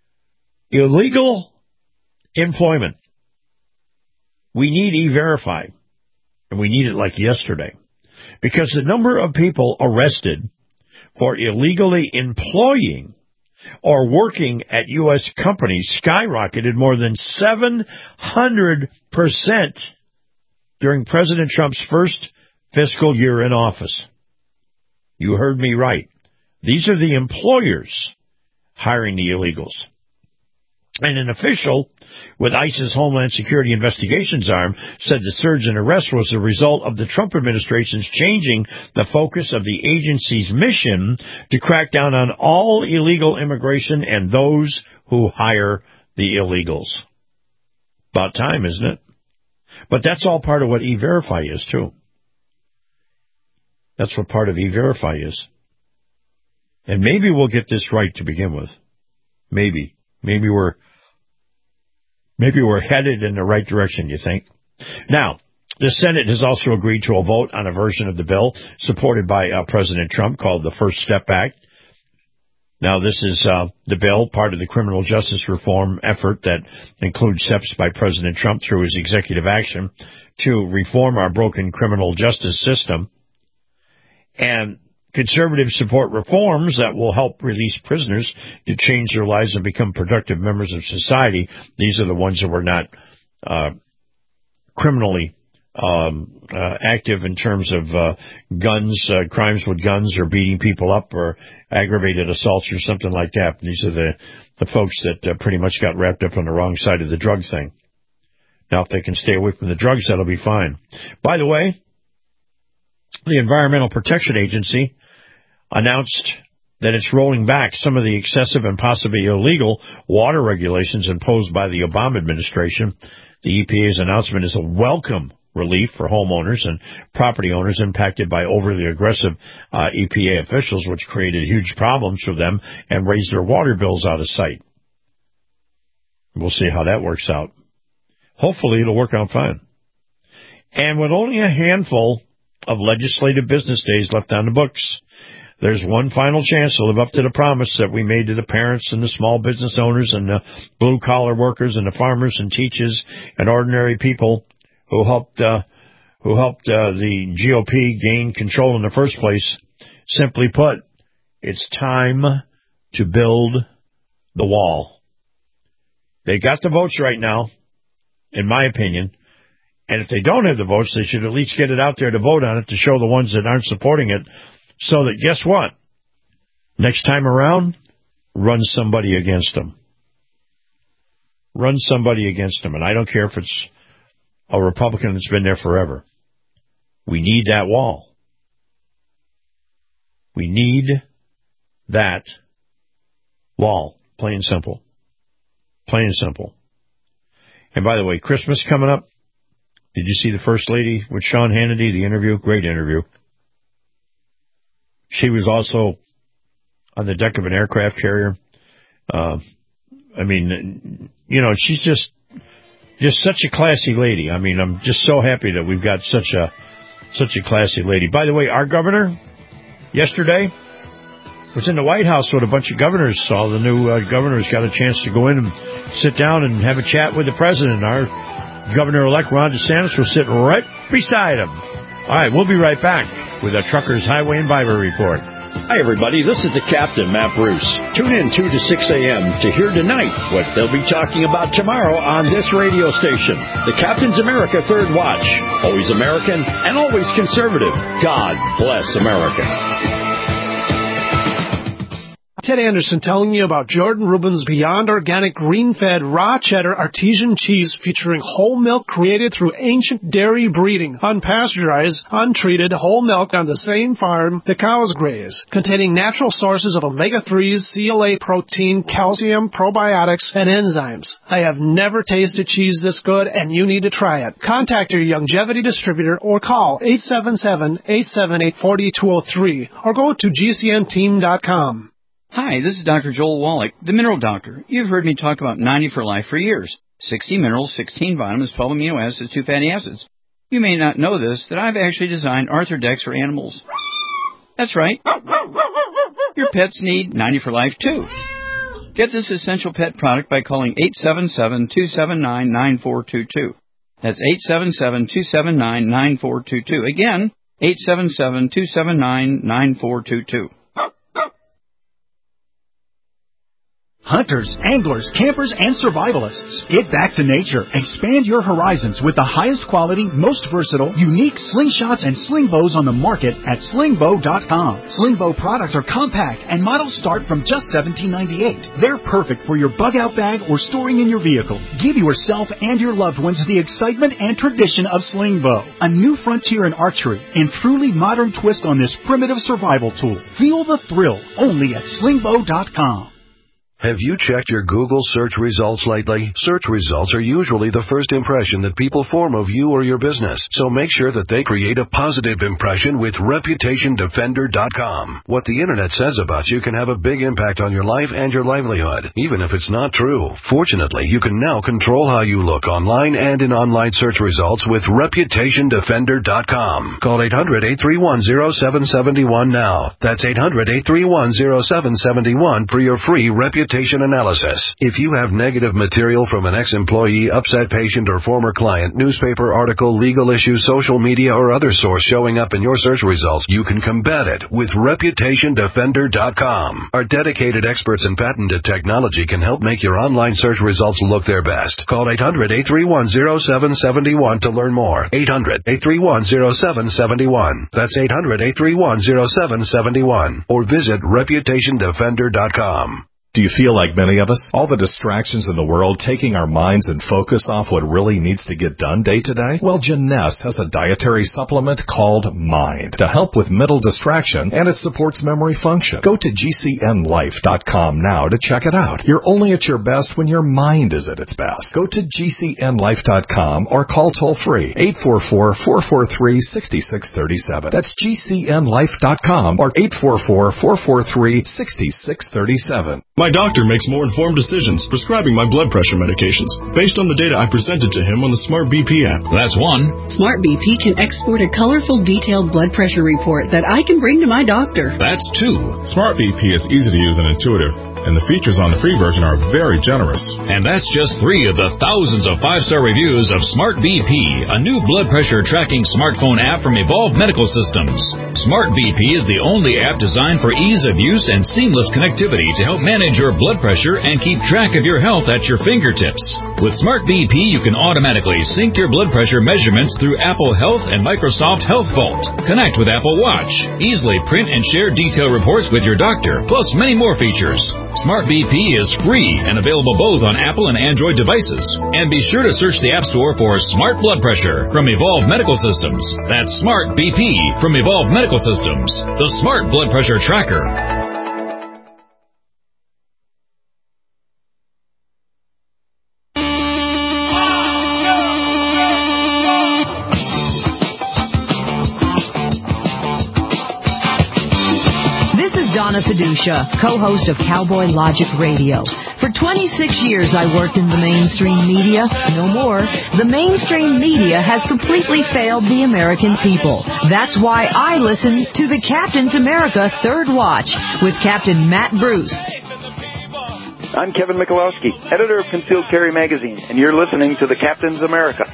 Illegal employment. We need E-Verify. And we need it like yesterday. Because the number of people arrested for illegally employing or working at U.S. companies skyrocketed more than 700% during President Trump's first fiscal year in office. You heard me right. These are the employers hiring the illegals. And an official with ICE's Homeland Security Investigations Arm said the surge in arrests was the result of the Trump administration's changing the focus of the agency's mission to crack down on all illegal immigration and those who hire the illegals. About time, isn't it? But that's all part of what E-Verify is, too. That's what part of E-Verify is. And maybe we'll get this right to begin with. Maybe. Maybe we're headed in the right direction, you think? Now, the Senate has also agreed to a vote on a version of the bill supported by President Trump called the First Step Act. Now, this is the bill, part of the criminal justice reform effort that includes steps by President Trump through his executive action to reform our broken criminal justice system. And conservatives support reforms that will help release prisoners to change their lives and become productive members of society. These are the ones that were not criminally active in terms of guns, crimes with guns or beating people up or aggravated assaults or something like that. These are the folks that pretty much got wrapped up on the wrong side of the drug thing. Now, if they can stay away from the drugs, that'll be fine. By the way, the Environmental Protection Agency announced that it's rolling back some of the excessive and possibly illegal water regulations imposed by the Obama administration. The EPA's announcement is a welcome relief for homeowners and property owners impacted by overly aggressive EPA officials, which created huge problems for them and raised their water bills out of sight. We'll see how that works out. Hopefully it'll work out fine. And with only a handful of legislative business days left on the books, there's one final chance to live up to the promise that we made to the parents and the small business owners and the blue-collar workers and the farmers and teachers and ordinary people who helped the GOP gain control in the first place. Simply put, it's time to build the wall. They got the votes right now, in my opinion. And if they don't have the votes, they should at least get it out there to vote on it to show the ones that aren't supporting it so that, guess what? Next time around, run somebody against them. Run somebody against them. And I don't care if it's a Republican that's been there forever. We need that wall. We need that wall. Plain and simple. Plain and simple. And by the way, Christmas coming up. Did you see the First Lady with Sean Hannity, the interview? Great interview. She was also on the deck of an aircraft carrier. She's just such a classy lady. I mean, I'm just so happy that we've got such a classy lady. By the way, our governor yesterday was in the White House with a bunch of governors. All the new governors got a chance to go in and sit down and have a chat with the president. Our Governor-elect Ron DeSantis was sitting right beside him. All right, we'll be right back with a Truckers Highway and Bible Report. Hi, everybody. This is the Captain, Matt Bruce. Tune in 2 to 6 a.m. to hear tonight what they'll be talking about tomorrow on this radio station. The Captain's America Third Watch. Always American and always conservative. God bless America. Ted Anderson telling you about Jordan Rubin's Beyond Organic Green-Fed Raw Cheddar Artesian Cheese featuring whole milk created through ancient dairy breeding, unpasteurized, untreated whole milk on the same farm the cows graze, containing natural sources of omega-3s, CLA protein, calcium, probiotics, and enzymes. I have never tasted cheese this good, and you need to try it. Contact your Youngevity distributor or call 877-878-4203 or go to gcnteam.com. Hi, this is Dr. Joel Wallach, the Mineral Doctor. You've heard me talk about 90 for Life for years. 60 minerals, 16 vitamins, 12 amino acids, 2 fatty acids. You may not know this, that I've actually designed Arthrodex for animals. That's right. Your pets need 90 for Life, too. Get this essential pet product by calling 877-279-9422. That's 877-279-9422. Again, 877-279-9422. Hunters, anglers, campers, and survivalists. Get back to nature. Expand your horizons with the highest quality, most versatile, unique slingshots and sling bows on the market at slingbow.com. Slingbow products are compact and models start from just $17.98. They're perfect for your bug-out bag or storing in your vehicle. Give yourself and your loved ones the excitement and tradition of Slingbow. A new frontier in archery and truly modern twist on this primitive survival tool. Feel the thrill only at slingbow.com. Have you checked your Google search results lately? Search results are usually the first impression that people form of you or your business, so make sure that they create a positive impression with ReputationDefender.com. What the Internet says about you can have a big impact on your life and your livelihood, even if it's not true. Fortunately, you can now control how you look online and in online search results with ReputationDefender.com. Call 800-831-0771 now. That's 800-831-0771 for your free reputation analysis. If you have negative material from an ex-employee, upset patient, or former client, newspaper article, legal issue, social media, or other source showing up in your search results, you can combat it with ReputationDefender.com. Our dedicated experts in patented technology can help make your online search results look their best. Call 800-831-0771 to learn more. 800-831-0771. That's 800-831-0771. Or visit ReputationDefender.com. Do you feel like many of us? All the distractions in the world taking our minds and focus off what really needs to get done day to day? Well, Jeunesse has a dietary supplement called Mind to help with mental distraction, and it supports memory function. Go to GCNlife.com now to check it out. You're only at your best when your mind is at its best. Go to GCNlife.com or call toll-free 844-443-6637. That's GCNlife.com or 844-443-6637. My doctor makes more informed decisions prescribing my blood pressure medications based on the data I presented to him on the Smart BP app. That's one. Smart BP can export a colorful, detailed blood pressure report that I can bring to my doctor. That's two. Smart BP is easy to use and intuitive, and the features on the free version are very generous. And that's just 3 of the thousands of 5-star reviews of Smart BP, a new blood pressure tracking smartphone app from Evolve Medical Systems. Smart BP is the only app designed for ease of use and seamless connectivity to help manage your blood pressure and keep track of your health at your fingertips. With Smart BP, you can automatically sync your blood pressure measurements through Apple Health and Microsoft Health Vault. Connect with Apple Watch. Easily print and share detailed reports with your doctor, plus many more features. Smart BP is free and available both on Apple and Android devices. And be sure to search the App Store for Smart Blood Pressure from Evolve Medical Systems. That's Smart BP from Evolve Medical Systems, the Smart Blood Pressure Tracker. Donna Fiducia, co-host of Cowboy Logic Radio. For 26 years, I worked in the mainstream media. No more. The mainstream media has completely failed the American people. That's why I listen to the Captain's America Third Watch with Captain Matt Bruce. I'm Kevin Michalowski, editor of Concealed Carry Magazine, and you're listening to the Captain's America.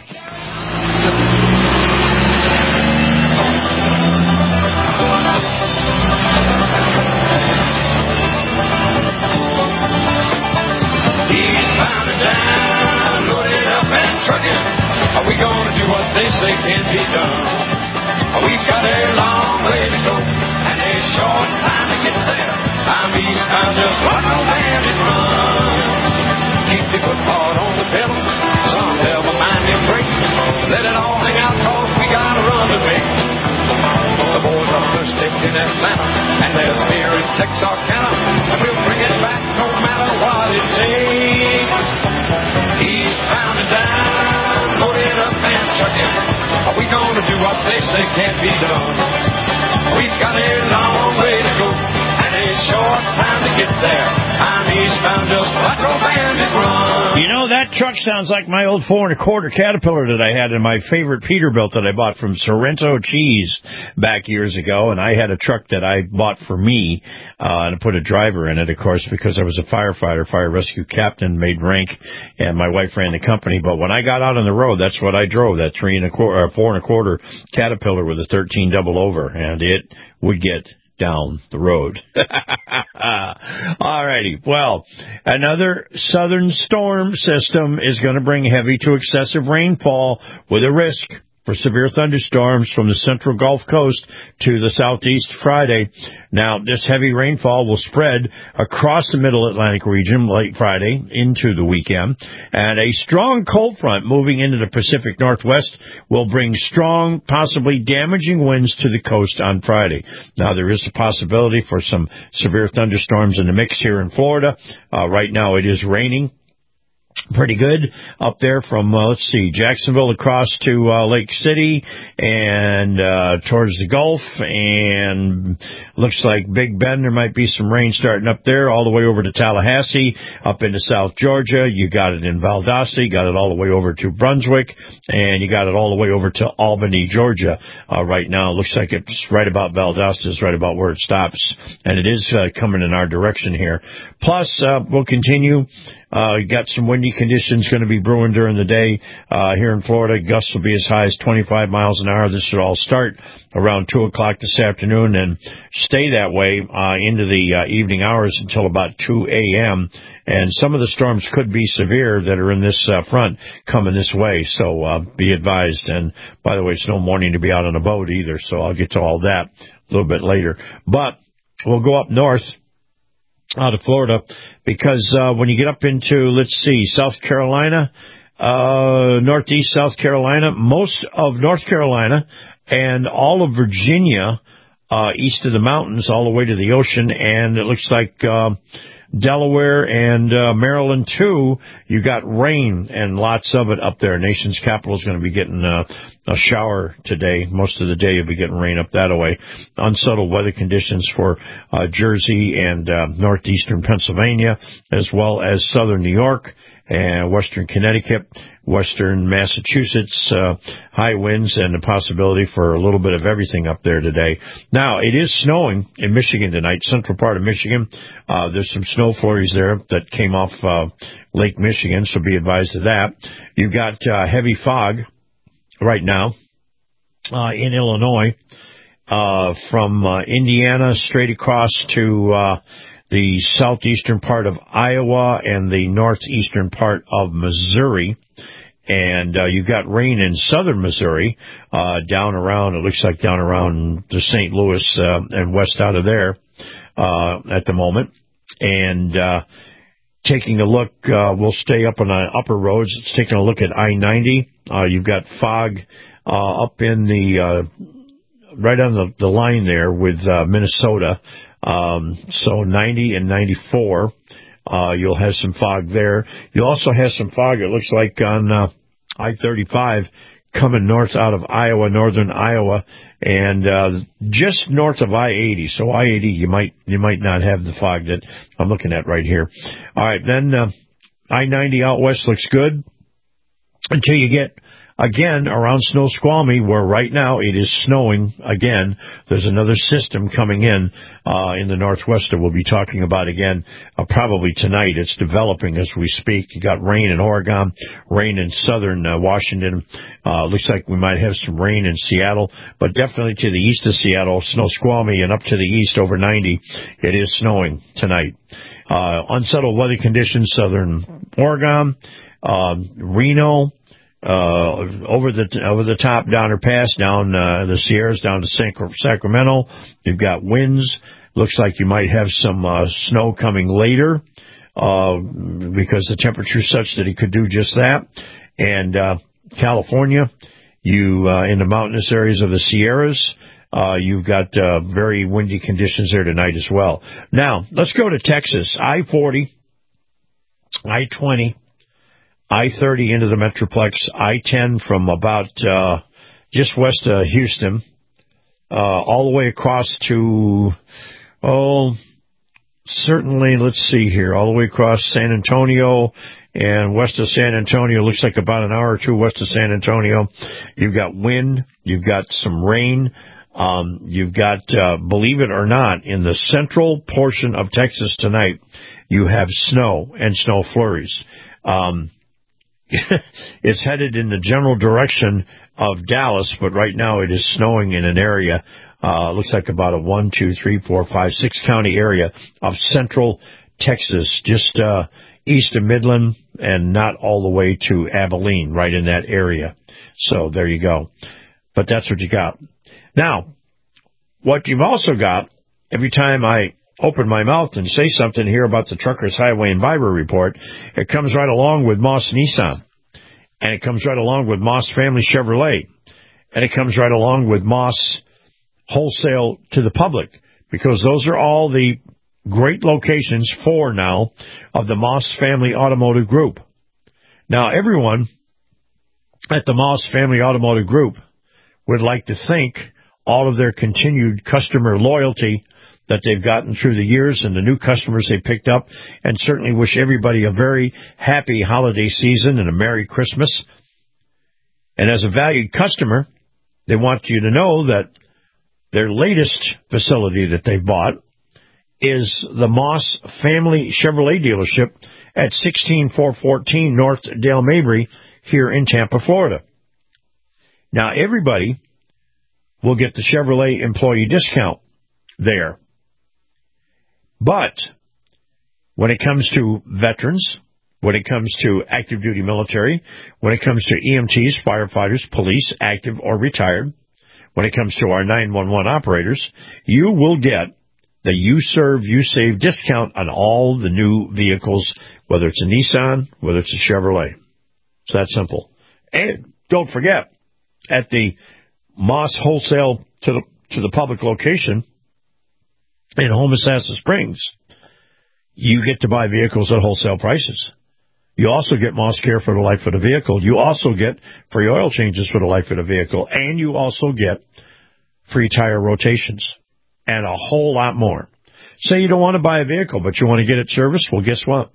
Are we gonna do what they say can't be done? We've got a long way to go and a short time to get there. I'm eastbound, just like a bandit run. Keep your foot hard on the pedal, some never mind your brakes. Let it all hang out, cause we got a run to make. The boys are thirsty in Atlanta, and there's beer in Texarkana, and we'll bring it back no matter what it takes. Eastbound and down, loaded up and trucking. Are we gonna do what they say can't be done? We've got a long way to go and a short time to get there. I'm eastbound, just like a bandit run. You know, that truck sounds like my old 4 1/4 Caterpillar that I had in my favorite Peterbilt that I bought from Sorrento Cheese back years ago. And I had a truck that I bought for me and I put a driver in it, of course, because I was a firefighter, fire rescue captain, made rank, and my wife ran the company. But when I got out on the road, that's what I drove, that 4 1/4 Caterpillar with a 13 double over, and it would get down the road. All righty. Well, another southern storm system is going to bring heavy to excessive rainfall with a risk for severe thunderstorms from the central Gulf Coast to the southeast Friday. Now, this heavy rainfall will spread across the middle Atlantic region late Friday into the weekend, and a strong cold front moving into the Pacific Northwest will bring strong, possibly damaging winds to the coast on Friday. Now, there is a possibility for some severe thunderstorms in the mix here in Florida. Right now, it is raining pretty good up there from, Jacksonville across to Lake City and towards the Gulf, and looks like Big Bend, there might be some rain starting up there all the way over to Tallahassee, up into South Georgia. You got it in Valdosta, you got it all the way over to Brunswick, and you got it all the way over to Albany, Georgia. Right now, it looks like it's right about Valdosta, is right about where it stops, and it is coming in our direction here. Plus, we'll continue. You got some windy conditions going to be brewing during the day here in Florida. Gusts will be as high as 25 miles an hour. This should all start around 2 o'clock this afternoon and stay that way into the evening hours until about 2 a.m. And some of the storms could be severe that are in this front coming this way, so be advised. And, by the way, it's no morning to be out on a boat either, so I'll get to all that a little bit later. But we'll go up north out of Florida, because when you get up into, South Carolina, northeast South Carolina, most of North Carolina and all of Virginia, east of the mountains, all the way to the ocean, and it looks like Delaware and Maryland, too, you got rain and lots of it up there. Nation's capital is going to be getting a shower today. Most of the day you'll be getting rain up that way. Unsettled weather conditions for Jersey and northeastern Pennsylvania, as well as southern New York and western Connecticut, western Massachusetts, high winds and the possibility for a little bit of everything up there today. Now, it is snowing in Michigan tonight, central part of Michigan. There's some snow flurries there that came off Lake Michigan, so be advised of that. You've got heavy fog right now in Illinois, from Indiana straight across to the southeastern part of Iowa and the northeastern part of Missouri. And you've got rain in southern Missouri, down around the St. Louis and west out of there at the moment. And taking a look, we'll stay up on the upper roads. It's taking a look at I-90. You've got fog up in the right on the line there with Minnesota. So 90 and 94. You'll have some fog there. You'll also have some fog, it looks like, on I-35 coming north out of Iowa, northern Iowa, and just north of I-80. So I-80, you might not have the fog that I'm looking at right here. All right, then I-90 out west looks good until you get again around Snoqualmie, where right now it is snowing again. There's another system coming in the northwest that we'll be talking about again probably tonight. It's developing as we speak. You got rain in Oregon, rain in southern Washington. Looks like we might have some rain in Seattle, but definitely to the east of Seattle, Snoqualmie, and up to the east over 90, it is snowing tonight. Unsettled weather conditions, southern Oregon, Reno, over the top Donner Pass, down the Sierras, down to Sacramento. You've got winds. Looks like you might have some snow coming later because the temperature is such that it could do just that. And California, in the mountainous areas of the Sierras, you've got very windy conditions there tonight as well. Now, let's go to Texas. I-40, I-20, I-30 into the Metroplex, I-10 from about just west of Houston, all the way across to, certainly, let's see here, all the way across San Antonio and west of San Antonio. Looks like about an hour or two west of San Antonio. You've got wind, you've got some rain. You've got, believe it or not, in the central portion of Texas tonight, you have snow and snow flurries. it's headed in the general direction of Dallas, but right now it is snowing in an area, looks like about a 1, 2, 3, 4, 5, 6 county area of central Texas, just east of Midland and not all the way to Abilene, right in that area. So there you go. But that's what you got. Now, what you've also got, every time I open my mouth and say something here about the Truckers Highway and Viber report, it comes right along with Moss Nissan, and it comes right along with Moss Family Chevrolet, and it comes right along with Moss Wholesale to the Public, because those are all the great locations for now of the Moss Family Automotive Group. Now, everyone at the Moss Family Automotive Group would like to thank all of their continued customer loyalty that they've gotten through the years and the new customers they picked up, and certainly wish everybody a very happy holiday season and a Merry Christmas. And as a valued customer, they want you to know that their latest facility that they've bought is the Moss Family Chevrolet dealership at 16414 North Dale Mabry here in Tampa, Florida. Now, everybody will get the Chevrolet employee discount there. But when it comes to veterans, when it comes to active duty military, when it comes to EMTs, firefighters, police, active or retired, when it comes to our 911 operators, you will get the You Serve, You Save discount on all the new vehicles, whether it's a Nissan, whether it's a Chevrolet. It's that simple. And don't forget, at the Moss Wholesale to the Public location in Homosassa Springs, you get to buy vehicles at wholesale prices. You also get Moss Care for the life of the vehicle. You also get free oil changes for the life of the vehicle. And you also get free tire rotations and a whole lot more. Say you don't want to buy a vehicle, but you want to get it serviced. Well, guess what?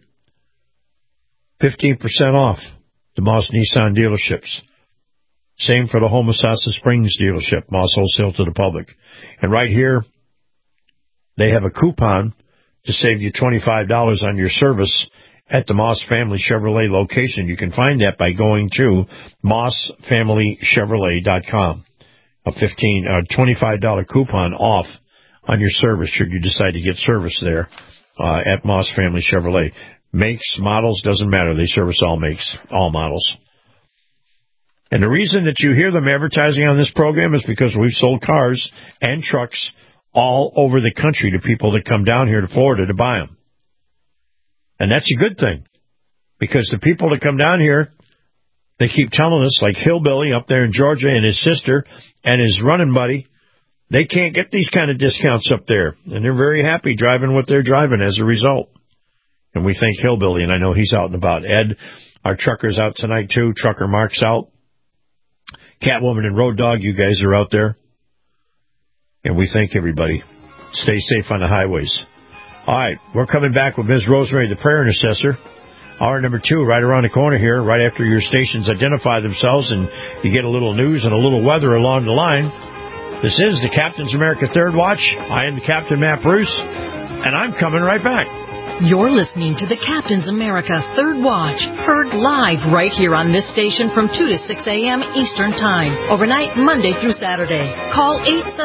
15% off the Moss Nissan dealerships. Same for the Homosassa Springs dealership, Moss Wholesale to the Public. And right here, they have a coupon to save you $25 on your service at the Moss Family Chevrolet location. You can find that by going to mossfamilychevrolet.com. A $25 coupon off on your service should you decide to get service there at Moss Family Chevrolet. Makes, models, doesn't matter. They service all makes, all models. And the reason that you hear them advertising on this program is because we've sold cars and trucks all over the country to people that come down here to Florida to buy them. And that's a good thing, because the people that come down here, they keep telling us, like Hillbilly up there in Georgia and his sister and his running buddy, they can't get these kind of discounts up there. And they're very happy driving what they're driving as a result. And we thank Hillbilly, and I know he's out and about. Ed, our trucker's out tonight too. Trucker Mark's out. Catwoman and Road Dog, you guys are out there. And we thank everybody. Stay safe on the highways. All right, we're coming back with Ms. Rosemary, the prayer intercessor. Hour number 2, right around the corner here, right after your stations identify themselves and you get a little news and a little weather along the line. This is the Captain's America Third Watch. I am Captain Matt Bruce, and I'm coming right back. You're listening to the Captain's America Third Watch, heard live right here on this station from 2 to 6 a.m. Eastern Time, overnight Monday through Saturday. Call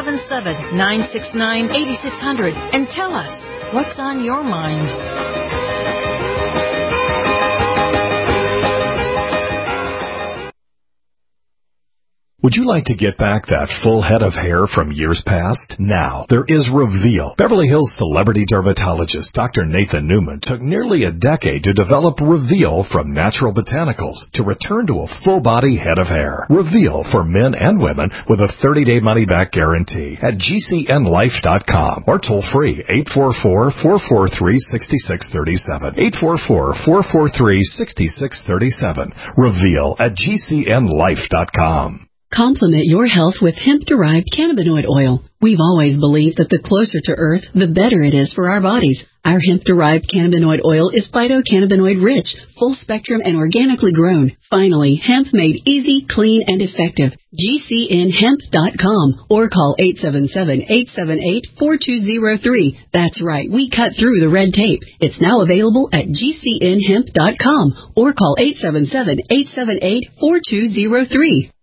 877-969-8600 and tell us what's on your mind. Would you like to get back that full head of hair from years past? Now, there is Reveal. Beverly Hills celebrity dermatologist Dr. Nathan Newman took nearly a decade to develop Reveal from natural botanicals to return to a full-body head of hair. Reveal for men and women with a 30-day money-back guarantee at GCNlife.com or toll free 844-443-6637. 844-443-6637. Reveal at GCNlife.com. Complement your health with hemp-derived cannabinoid oil. We've always believed that the closer to Earth, the better it is for our bodies. Our hemp-derived cannabinoid oil is phytocannabinoid-rich, full-spectrum, and organically grown. Finally, hemp made easy, clean, and effective. GCNhemp.com or call 877-878-4203. That's right, we cut through the red tape. It's now available at GCNhemp.com or call 877-878-4203.